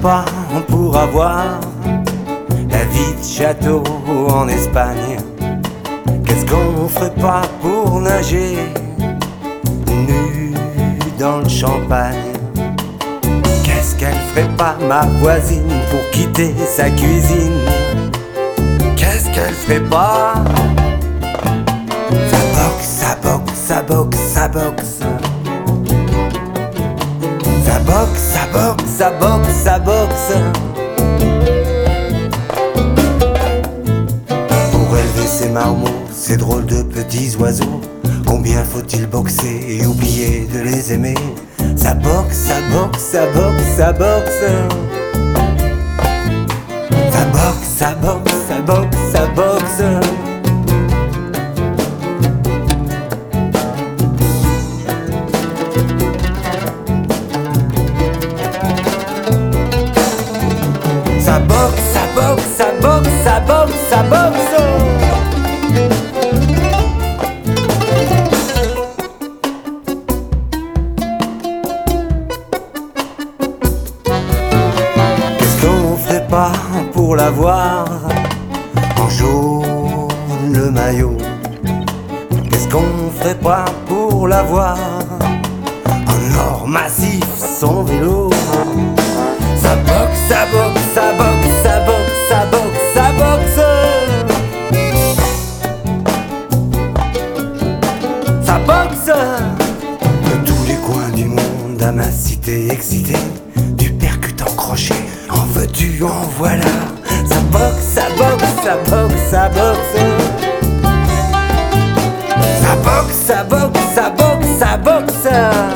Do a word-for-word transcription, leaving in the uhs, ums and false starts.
pas pour avoir la vie de château en Espagne? Qu'est-ce qu'on ferait pas pour nager nu dans le champagne? Qu'est-ce qu'elle ferait pas, ma voisine, pour quitter sa cuisine? Qu'est-ce qu'elle ferait pas? Ça boxe, ça boxe, ça boxe, ça boxe. Ça boxe, ça boxe, ça boxe, ça boxe. Pour élever ces marmots, ces drôles de petits oiseaux, combien faut-il boxer et oublier de les aimer? Ça boxe, ça boxe, ça boxe, ça boxe. Ça boxe, ça boxe, ça boxe, ça boxe. Ça boxe, ça boxe, ça boxe, ça boxe, ça boxe. Qu'est-ce qu'on ferait pas pour la voir en jaune le maillot? Qu'est-ce qu'on ferait pas pour la voir en or massif son vélo? Ça boxe, ça boxe, ça boxe, ça boxe, ça boxe, ça boxe. Ça boxe. De tous les coins du monde à ma cité excitée, du percutant crochet, en veux-tu, en voilà. Ça boxe, ça boxe, ça boxe, ça boxe. Ça boxe, ça boxe, ça boxe, ça boxe.